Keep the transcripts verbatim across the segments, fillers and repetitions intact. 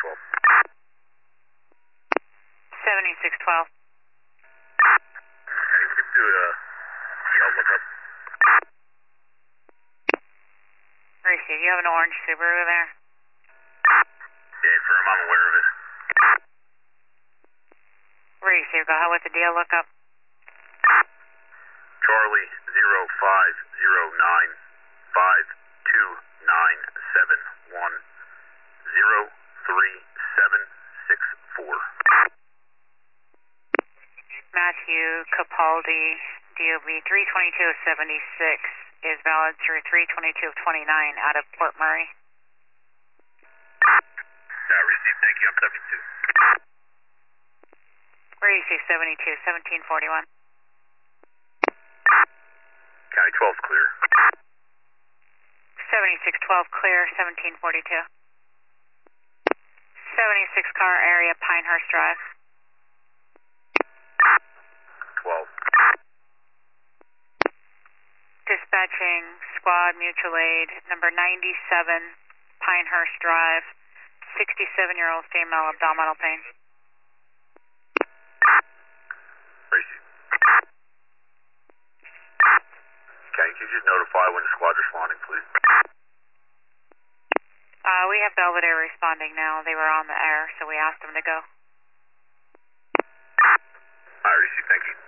twelve. seventy-six twelve. Can you skip to uh, Yelp lookup? Receive, you have an orange Subaru there? Yeah, firm, I'm aware of it. Receive, go ahead with the deal lookup. Charlie zero five zero nine five two nine seven one zero three seven six four. Matthew Capaldi, D O B three twenty-two of seventy-six is valid through three twenty-two of twenty-nine out of Port Murray. Yeah, received. Thank you. I'm seventy-two. Receive seventy-two, seventeen forty-one. County twelve's clear. seventy-six twelve clear, seventeen forty-two. seventy-six car area, Pinehurst Drive. twelve. Dispatching squad mutual aid number ninety-seven Pinehurst Drive, sixty-seven-year-old female, abdominal pain. Received. Can you just notify when the squad's responding, please? Uh, we have Belvedere responding now. They were on the air, so we asked them to go. I received. Thank you.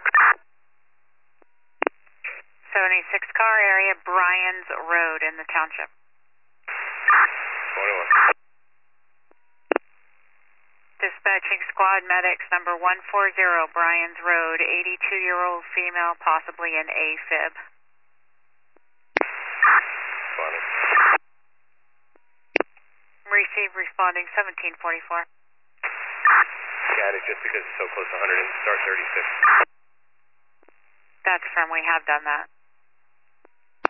seventy-six car area, Bryans Road in the township. twenty-one. Dispatching squad medics number one forty, Bryans Road, eighty-two-year-old female, possibly an AFib. Funny. Receive responding seventeen forty-four. Got it, just because it's so close to one hundred and start thirty-six. That's from, we have done that.